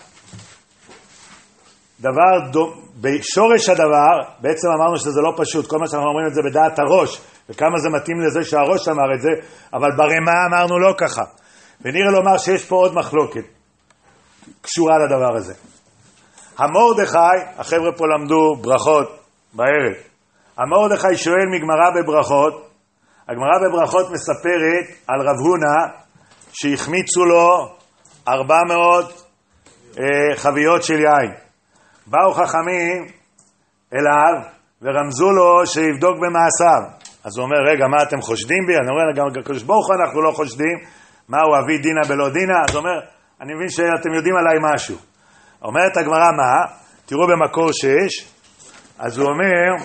דבר, דו, בשורש הדבר, בעצם אמרנו שזה לא פשוט, כל מה שאנחנו אומרים את זה בדעת הראש, וכמה זה מתאים לזה שהראש אמר את זה, אבל ברמה אמרנו לא ככה. ונראה לומר שיש פה עוד מחלוקת, קשורה לדבר הזה. המורדכי, החבר'ה פה למדו ברכות בערב, המורדכי שואל מגמרא בברכות, הגמרא בברכות מספרת על רב הונא, שהחמיצו לו ארבע מאות אה, חביות של יין. באו חכמים אליו ורמזו לו שיבדוק במעשיו. אז הוא אומר, רגע, מה אתם חושדים בי? אני אומר, גם הקדוש ברוך הוא אנחנו לא חושדים. מה הוא אבי דינה בלא דינה? אז הוא אומר, אני מבין שאתם יודעים עליי משהו. אומרת הגמרא, מה? תראו במקור שש. אז הוא אומר,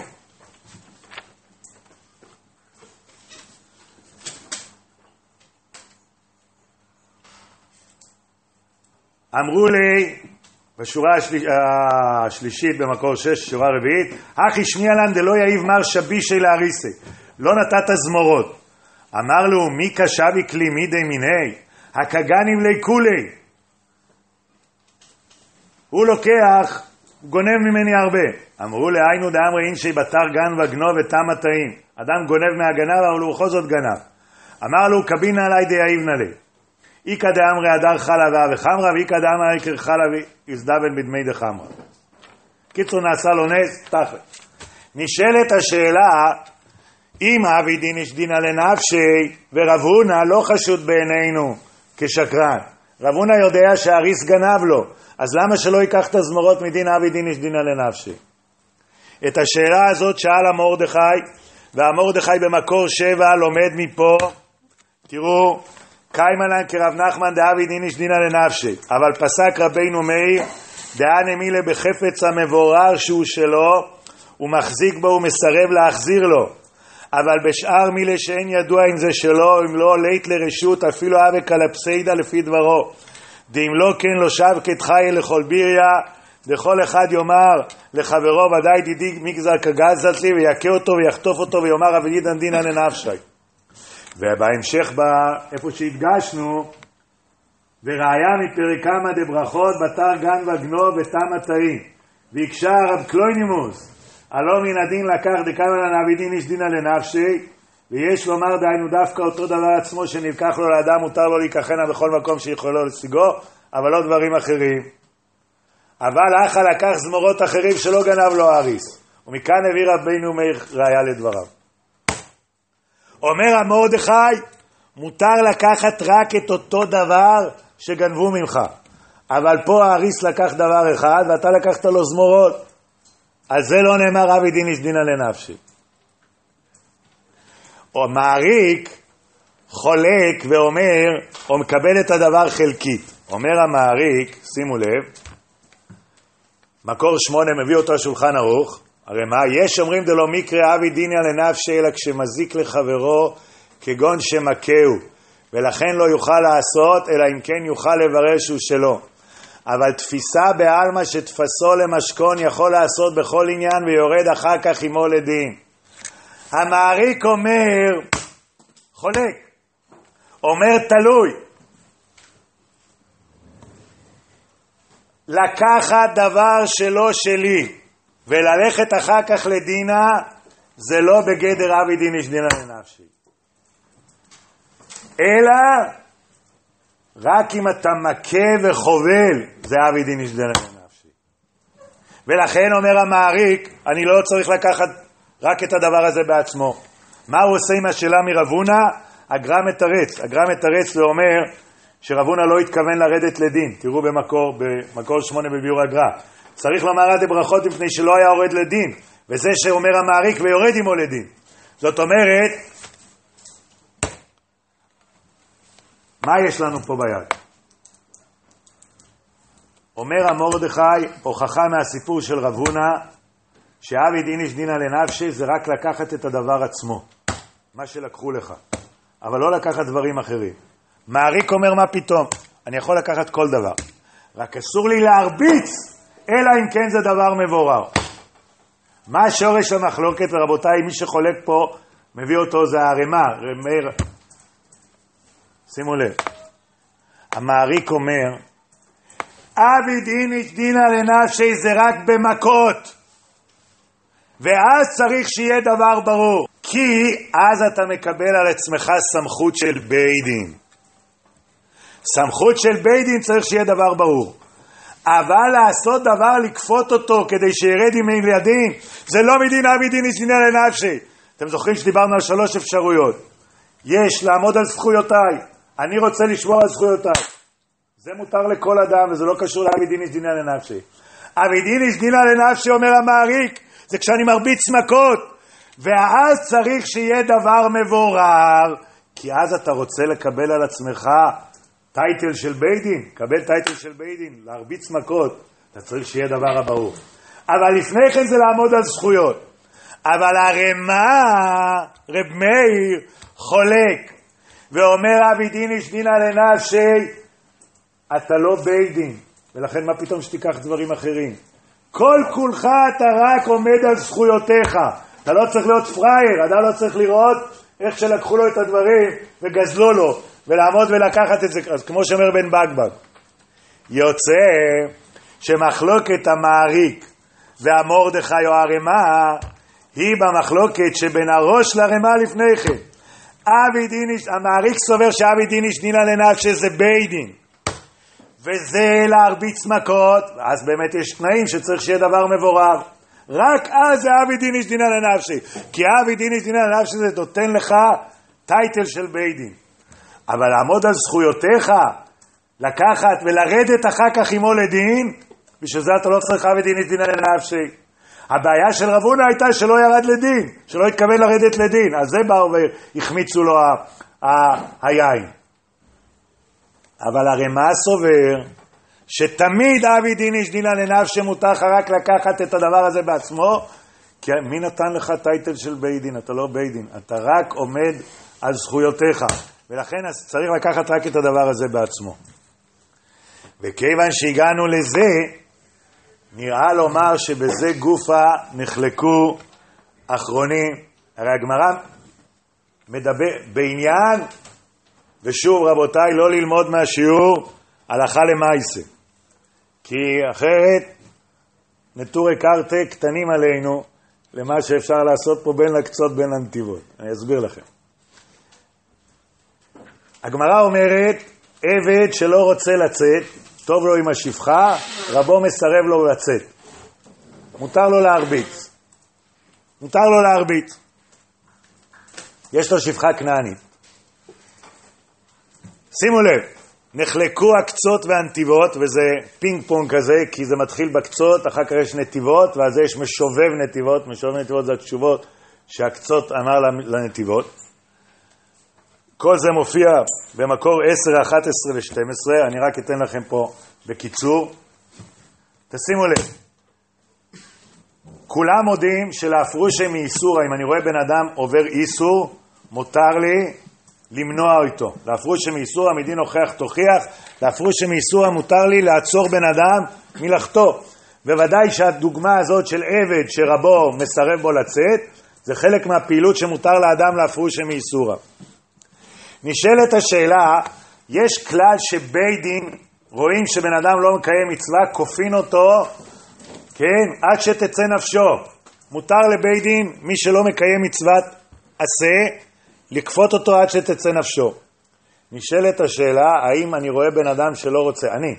אמרו לי, בשורה השליש, השלישית במקור שש, שורה רביעית, אחי שמיעלן דלא יאיב מר שבישי להריסי, לא נתת זמורות. אמר לו, מי קשבי כלי מידי מיני, הקגנים לי כולי. הוא לוקח, הוא גונב ממני הרבה. אמרו להיינו דאמרי אינשי בתר גן וגנוב ותם התאים. אדם גונב מהגנב, אבל הוא בכל זאת גנב. אמר לו, קבינה עלי דייב נלי. איקא דאמרי הדר חלבה וחמרה, ואיקא דאמרי איקר חלבי יזדבן בדמי דחמרה. קיצור נעשה לו נס, תכל'ה. נשאלת השאלה, אם אבי דין יש דינה לנפשי, ורב הונא לא חשוד בעינינו כשקרן. רב הונא יודע שהאריס גנב לו, אז למה שלא ייקח את הזמורות מדין אבי דין יש דינה לנפשי? את השאלה הזאת שאל המורדכי, והמורדכי במקור שבע לומד מפה, תראו, קיימנן כרב נחמן דאבי דין יש דינה לנפשי, אבל פסק רבינו מאיר דעה נמילה בחפץ המבורר שהוא שלו, הוא מחזיק בו ומסרב להחזיר לו, אבל בשאר מילה שאין ידוע אם זה שלו, אם לא לית לרשות אפילו אבי קלפסיידה לפי דברו, דאם לא כן לא שב כתחי לכל ביריה, דכל אחד יאמר לחברו ודאי דידי מגזר כגזת לי ויקה אותו ויחטוף אותו ויאמר אבי דין דינה לנפשי. ובהמשך איפה שהדגשנו, וראיה מפרקמה דברכות בתר גן וגנוב ותם התאים, ויקשה רב קלוינימוס הלא מן הדין לקח דקאמנן אבי דין יש דינה לנפשי, ויש לומר דהיינו דווקא אותו דבר עצמו שנלקח לו לאדם מותר לו להיקחנה בכל מקום שיכול לו לשיגו, אבל לא דברים אחרים. אבל אחא לקח זמורות אחרים שלא גנב לו אריס, ומכאן הביא רבינו מאיר ראיה לדבריו. אומר המורדכי, מותר לקחת רק את אותו דבר שגנבו ממך, אבל פה האריס לקח דבר אחד ואתה לקחת לו זמורות, אז זה לא נאמר אבי דין יש דינה לנפשי. או מעריק חולק ואומר, או מקבל את הדבר חלקית. אומר המעריק, שימו לב, מקור שמונה מביא אותו השולחן ערוך, הרי מה? יש אומרים דלא מקרה אבי דיניה לנפשי אלא כשמזיק לחברו כגון שמכהו, ולכן לא יוכל לעשות אלא אם כן יוכל לברר שהוא שלו. אבל תפיסה בעלמא שתפסו למשכון יכול לעשות בכל עניין ויורד אחר כך עמו לדין. המעריק אומר, חולק, אומר תלוי. לקחת דבר שלא שלי וללכת אחר כך לדינה זה לא בגדר אבי דין איש דינא לנפשי, אלא רק אם אתה מכה וחובל זה אבי דין איש דינא לנפשי. ולכן אומר המעריק, אני לא צריך לקחת רק את הדבר הזה בעצמו. מה הוא עושה עם השאלה מרבונה? הגר"א מתרץ, הגר"א מתרץ ואומר שרבונה לא התכוון לרדת לדין. תראו במקור, במקור שמונה בביאור הגר"א. צריך לומר עד ברכות מפני שלא היה יורד לדין, וזה שאומר המעריק ויורד עמו לדין. זאת אומרת, מה יש לנו פה ביד? אומר המרדכי, הוכחה מהסיפור של רבונה, שאבי דין איש דינא לנפשי זה רק לקחת את הדבר עצמו, מה שלקחו לך, אבל לא לקחת דברים אחרים. מעריק אומר מה פתאום, אני יכול לקחת כל דבר, רק אסור לי להרביץ, אלא אם כן זה דבר מבורר. מה שורש המחלוקת? ורבותיי, מי שחולק פה מביא אותו זה הרמ"א, רמ"ר. שימו לב, המעריק אומר אבי דין איש דינא לנפשי זה רק במכות, ואז צריך שיהיה דבר ברור, כי אז אתה מקבל על עצמך סמכות של בית דין. סמכות של בית דין צריך שיהיה דבר ברור, אבל לעשות דבר, לקפות אותו כדי שירד עם ילדים, זה לא מדין אבי דין איש דינא לנפשי. אתם זוכרים שדיברנו על שלוש אפשרויות? יש לעמוד על זכויותיי, אני רוצה לשמור על זכויותיי, זה מותר לכל אדם וזה לא קשור לאבי דין איש דינא לנפשי. אבי דין איש דינא לנפשי, אומר המעריק, זה כשאני מרביץ מכות, ואז צריך שיהיה דבר מבורר, כי אז אתה רוצה לקבל על עצמך טייטל של בית דין, קבל טייטל של בית דין, להרביץ מכות, אתה צריך שיהיה דבר הברור. אבל לפני כן זה לעמוד על זכויות. אבל הרמ"א, רב מאיר, חולק, ואומר אבי דין איש דינא לנפשי, אתה לא בית דין, ולכן מה פתאום שתיקח דברים אחרים? כל כולך אתה רק עומד על זכויותיך, אתה לא צריך להיות פרייר, אתה לא צריך לראות איך שלקחו לו את הדברים וגזלו לו, ולעמוד ולקחת את זה, אז כמו שאומר בן בגבג, יוצא שמחלוקת המעריק והמרדכי או הרמ"א היא במחלוקת שבין הראש לרמ"א לפני כן. אבי דין איש, המעריק סובר שאבי דין איש דינא לנפשי זה בית דין, וזה להרביץ מכות, אז באמת יש תנאים שצריך שיהיה דבר מבורר, רק אז זה אבי דין איש דינא לנפשי, כי אבי דין איש דינא לנפשי זה נותן לך טייטל של בית דין. אבל לעמוד על זכויותיך, לקחת ולרדת אחר כך עמו לדין, בשביל זה אתה לא צריך אבי דין איש דינא לנפשי. הבעיה של רבונה הייתה שלא ירד לדין, שלא התכוון לרדת לדין, אז זה באו והחמיצו לו ה- ה- היין. אבל הרמ"א סובר שתמיד אבי דין איש דינא לנפשי מותר רק לקחת את הדבר הזה בעצמו, כי מי נתן לך טייטל של בית דין? אתה לא בית דין, אתה רק עומד על זכויותיך, ולכן צריך לקחת רק את הדבר הזה בעצמו. וכיוון שהגענו לזה, נראה לומר שבזה גופה נחלקו אחרונים. הרי הגמרא מדבר בעניין, ושוב רבותיי, לא ללמוד מהשיעור הלכה למעשה, כי אחרת נטורי קרתא קטנים עלינו למה שאפשר לעשות פה בין לקצות בין הנתיבות. אני אסביר לכם. הגמרא אומרת, עבד שלא רוצה לצאת, טוב לו עם השפחה, רבו מסרב לו לצאת, מותר לו להרביץ, מותר לו להרביץ. יש לו שפחה כנענית. שימו לב, נחלקו הקצות והנתיבות, וזה פינג פונג כזה, כי זה מתחיל בקצות, אחר כך יש נתיבות, ואז יש משובב נתיבות. משובב נתיבות זה התשובות שהקצות אמר לנתיבות. כל זה מופיע במקור עשר, אחת עשרה ו-שתים עשרה, אני רק אתן לכם פה בקיצור. תשימו לב, כולם מודים שלהפרושה מאיסורה, אם אני רואה בן אדם עובר איסור, מותר לי למנוע איתו. להפרושה מאיסורה, מדין הוכח תוכיח, להפרושה מאיסורה מותר לי לעצור בן אדם מלאכתו. בוודאי שהדוגמה הזאת של עבד שרבו מסרב בו לצאת, זה חלק מהפעילות שמותר לאדם להפרושה מאיסורה. נשאלת השאלה, יש כלל שבית דין רואים שבן אדם לא מקיים מצווה, כופין אותו, כן, עד שתצא נפשו. מותר לבית דין, מי שלא מקיים מצוות עשה, לקפות אותו עד שתצא נפשו. נשאלת השאלה, האם אני רואה בן אדם שלא רוצה, אני,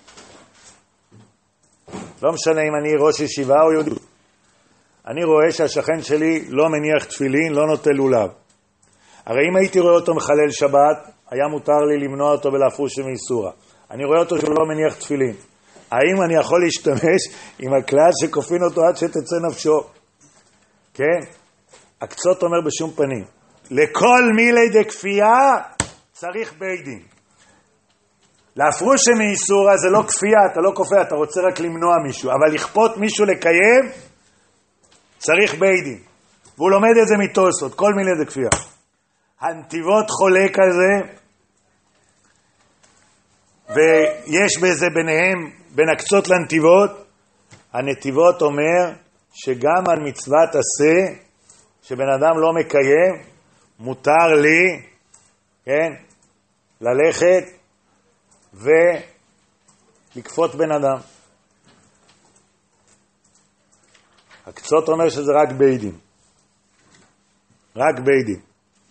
לא משנה אם אני ראש ישיבה או יהודי, אני רואה שהשכן שלי לא מניח תפילין, לא נוטה לולב. הרי אם הייתי רואה אותו מחלל שבת, היה מותר לי למנוע אותו ולהפרוש מאיסורה. אני רואה אותו שהוא לא מניח תפילין. האם אני יכול להשתמש עם הכלל שכופין אותו עד שתצא נפשו? כן? הקצות אומר בשום פנים. לכל מילי דכפייה צריך בית דין. להפרוש מאיסורה זה לא כפייה, אתה לא כופה, אתה רוצה רק למנוע מישהו. אבל לכפות מישהו לקיים, צריך בית דין. והוא לומד את זה מתוספות, כל מילי דכפייה. הנתיבות חולק על זה, ויש בזה ביניהם, בין הקצות לנתיבות, הנתיבות אומר שגם על מצוות עשה, שבן אדם לא מקיים, מותר לי, כן, ללכת ולקפות בן אדם. הקצות אומר שזה רק בית דין. רק בית דין.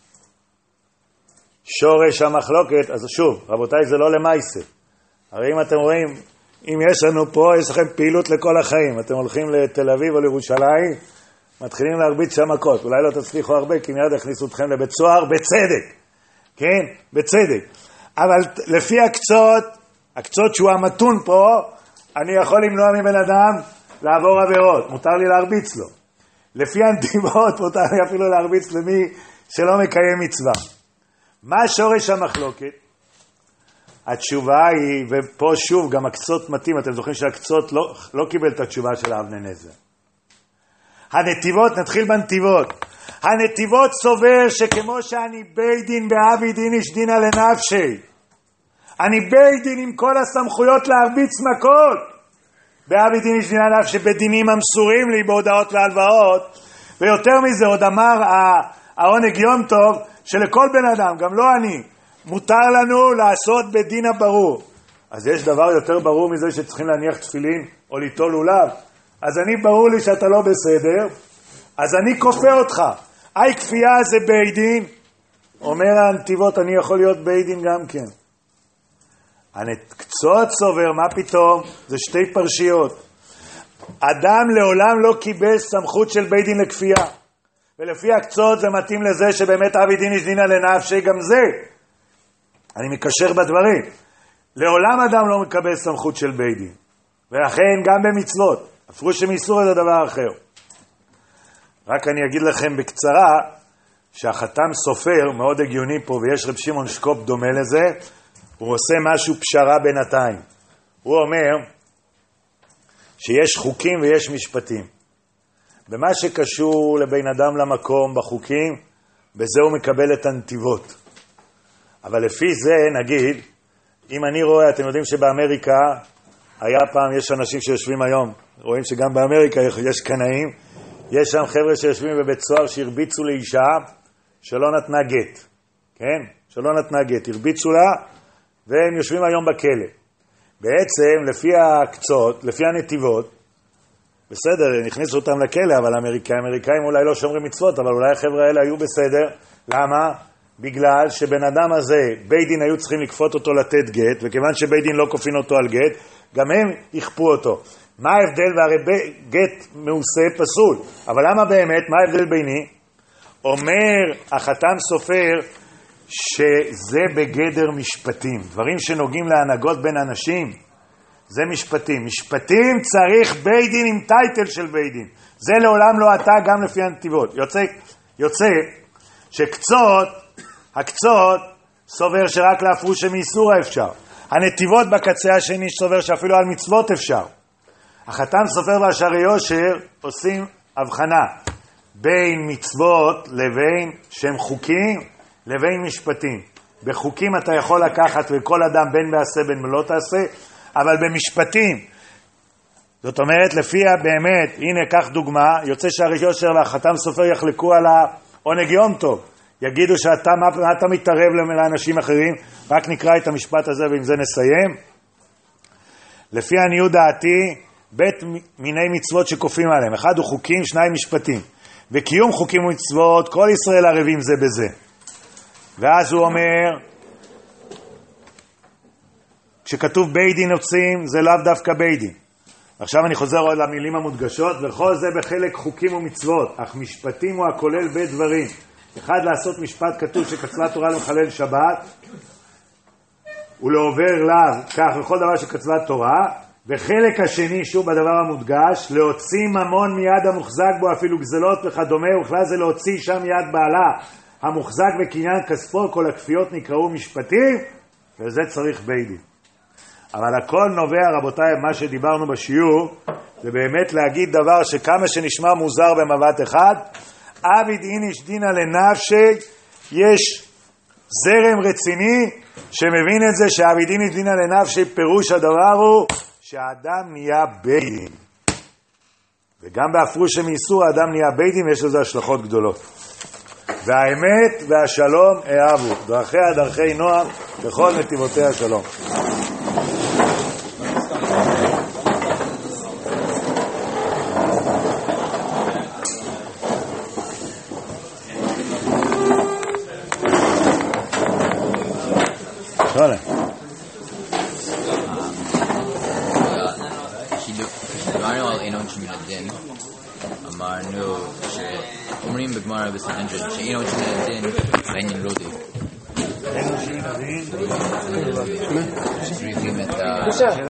שורש המחלוקת, אז שוב, רבותיי, זה לא למעשה. הרי אם אתם רואים, אם יש לנו פה, יש לכם פעילות לכל החיים. אתם הולכים לתל אביב או לירושלים, מתחילים להרביץ שם מכות. אולי לא תצליחו הרבה, כי מיד הכניסו אתכם לבית סוהר, בצדק. כן? בצדק. אבל לפי הקצות, הקצות שהוא המתון פה, אני יכול למנוע מבן אדם לעבור עבירות. מותר לי להרביץ לו. לפי הנתיבות, מותר לי אפילו להרביץ למי שלא מקיים מצווה. מה שורש המחלוקת? התשובה היא, ופה שוב גם הקצות מתאים, אתם זוכרים שהקצות לא, לא קיבל את התשובה של אבני נזר. הנתיבות, נתחיל בנתיבות. הנתיבות סובר שכמו שאני בית דין באבי דין איש דינה לנפשי, אני בית דין עם כל הסמכויות להרביץ מכות, באבי דין איש דינה לנפשי, בדינים המסורים לי בהודעות להלוואות, ויותר מזה עוד אמר העונג יום טוב, שלכל בן אדם, גם לא אני, מותר לנו לעשות בדין הברור. אז יש דבר יותר ברור מזה שצריכים להניח תפילין או ליטול לולב. אז אני ברור לי שאתה לא בסדר, אז אני כופה אותך. אי כפייה זה בית דין. אומר הנתיבות, אני יכול להיות בית דין גם כן. הקצות סובר, מה פתאום? זה שתי פרשיות. אדם לעולם לא קיבל סמכות של בית דין לכפייה. ולפי הקצות זה מתאים לזה שבאמת אבי דין איש דינה לנפשי, גם זה. אני מקשר בדברים. לעולם אדם לא מקבל סמכות של בית דין. ולכן גם במצוות. הפרוש מאיסור זה דבר אחר. רק אני אגיד לכם בקצרה, שהחתם סופר מאוד הגיוני פה, ויש רב שמעון שקופ דומה לזה, הוא עושה משהו פשרה בינתיים. הוא אומר שיש חוקים ויש משפטים. במה שקשור לבין אדם למקום בחוקים, בזה הוא מקבל את הנתיבות. אבל לפי זה נגיד, אם אני רואה, אתם יודעים שבאמריקה, היה פעם, יש אנשים שיושבים היום, רואים שגם באמריקה יש קנאים, יש שם חבר'ה שיושבים בבית סוהר שהרביצו לאישה שלא נתנה גט, כן? שלא נתנה גט, הרביצו לה, והם יושבים היום בכלא. בעצם, לפי הקצות, לפי הנתיבות, בסדר, נכניסו אותם לכלא, אבל האמריקאים, האמריקאים אולי לא שומרים מצוות, אבל אולי החבר'ה האלה היו בסדר. למה? בגלל שבן אדם הזה, בית דין היו צריכים לקפות אותו לתת גט, וכיוון שבית דין לא כופין אותו על גט, גם הם יכפו אותו. מה ההבדל? והרי גט מעושה פסול. אבל למה באמת? מה ההבדל ביני? אומר החתם סופר שזה בגדר משפטים. דברים שנוגעים להנהגות בין אנשים, זה משפטים. משפטים צריך בית דין עם טייטל של בית דין. זה לעולם לא אתה, גם לפי הנתיבות. יוצא, יוצא שקצות, הקצות סובר שרק להפרוש מאיסורה אפשר. הנתיבות בקצה השני סובר שאפילו על מצוות אפשר. החתם סופר והשערי יושר עושים הבחנה בין מצוות לבין שהם חוקים לבין משפטים. בחוקים אתה יכול לקחת וכל אדם בין בעשה בין לא תעשה, אבל במשפטים, זאת אומרת לפיה באמת, הנה כך דוגמה, יוצא שהשערי יושר והחתם סופר יחלקו על העונג יום טוב, יגידו שאתה, מה, מה אתה מתערב לאנשים אחרים. רק נקרא את המשפט הזה ועם זה נסיים. לפי עניות דעתי, בית מיני מצוות שכופים עליהם, אחד הוא חוקים, שניים משפטים, וקיום חוקים ומצוות כל ישראל ערבים זה בזה. ואז הוא אומר, כשכתוב בית דין עושים זה לאו דווקא בית דין. עכשיו אני חוזר עוד למילים המודגשות, וכל זה בחלק חוקים ומצוות, אך משפטים הוא הכולל בית דברים. אחד, לעשות משפט כתוב שקצבה תורה למחלל שבת ולעובר לאו כך לכל דבר שקצבה תורה. וחלק השני, שוב בדבר המודגש, להוציא ממון מיד המוחזק בו אפילו גזלות וכדומה, וכלל זה להוציא שם מיד בעלה המוחזק בקניין כספו, כל הכפיות נקראו משפטים, וזה צריך בית דין. אבל הכל נובע, רבותיי, מה שדיברנו בשיעור, זה באמת להגיד דבר שכמה שנשמע מוזר במבט אחד, אביד איניש דינה לנפשי, יש זרם רציני שמבין את זה שאביד איניש דינה לנפשי, פירוש הדבר הוא שהאדם נהיה בית דין. וגם בהפרוש מאיסור האדם נהיה בית דין, ויש לזה השלכות גדולות. והאמת והשלום אהבו, דרכיה דרכי נועם, בכל נתיבותיה שלום. שואלה. דיברנו על אינו עונשין מן הדין, אמרנו שאומרים בגמרא בסנהדרין שאינו עונשין מן הדין בעניין רודי. אינו עונשין מן הדין? צריכים את ה...